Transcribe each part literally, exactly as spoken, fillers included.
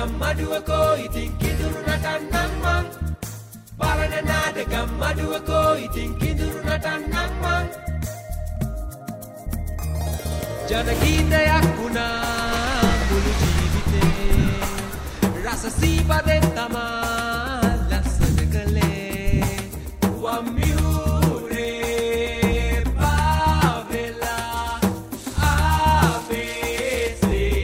ගම්මඩුවකෝ ඉතින් කිඳුරු නටන්නම් මං බලන නාද ගම්මඩුවකෝ ඉතින් කිඳුරු නටන්නම් මං ජනගීතයක් වුණා මුළු ජීවිතේ රස සීපදෙන් තමා ලස්සන කළේ වම්මිහුරේ පාවෙලා ආවේසේ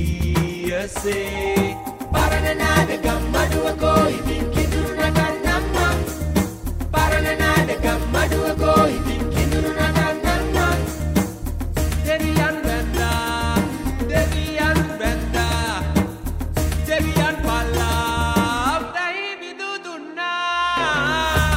ගියසේ පරණ නාද ගම්මඩුවකෝ ඉතින් කිඳුරු නටන්නම් මං පරණ නාද ගම්මඩුවකෝ ඉතින් කිඳුරු නටන්නම් මං දෙවියන් වැන්දා දෙවියන් වැන්දා දෙවියන් පල්ලා දැයි බිදු දුන්නා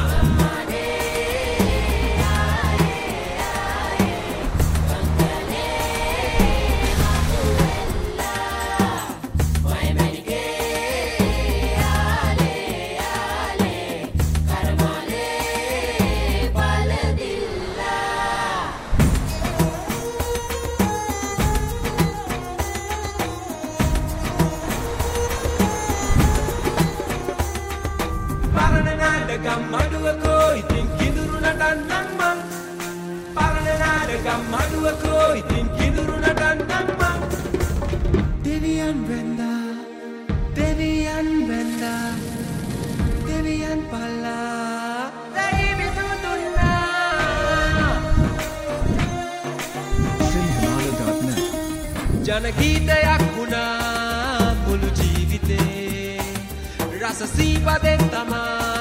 ගම්මඩුවකෝ ඉතින් කිඳුරු නටන්නම් මං පරණ නාද ගම්මඩුවකෝ ඉතින් කිඳුරු නටන්නම් මං දෙවියන් වැන්දා දෙවියන් වැන්දා දෙවියන් පල්ලා දැයි බිදු දුන්නා sinhala dot net ජනගීතයක් වුණා මුළු ජීවිතේ රස සීපදෙන් තමා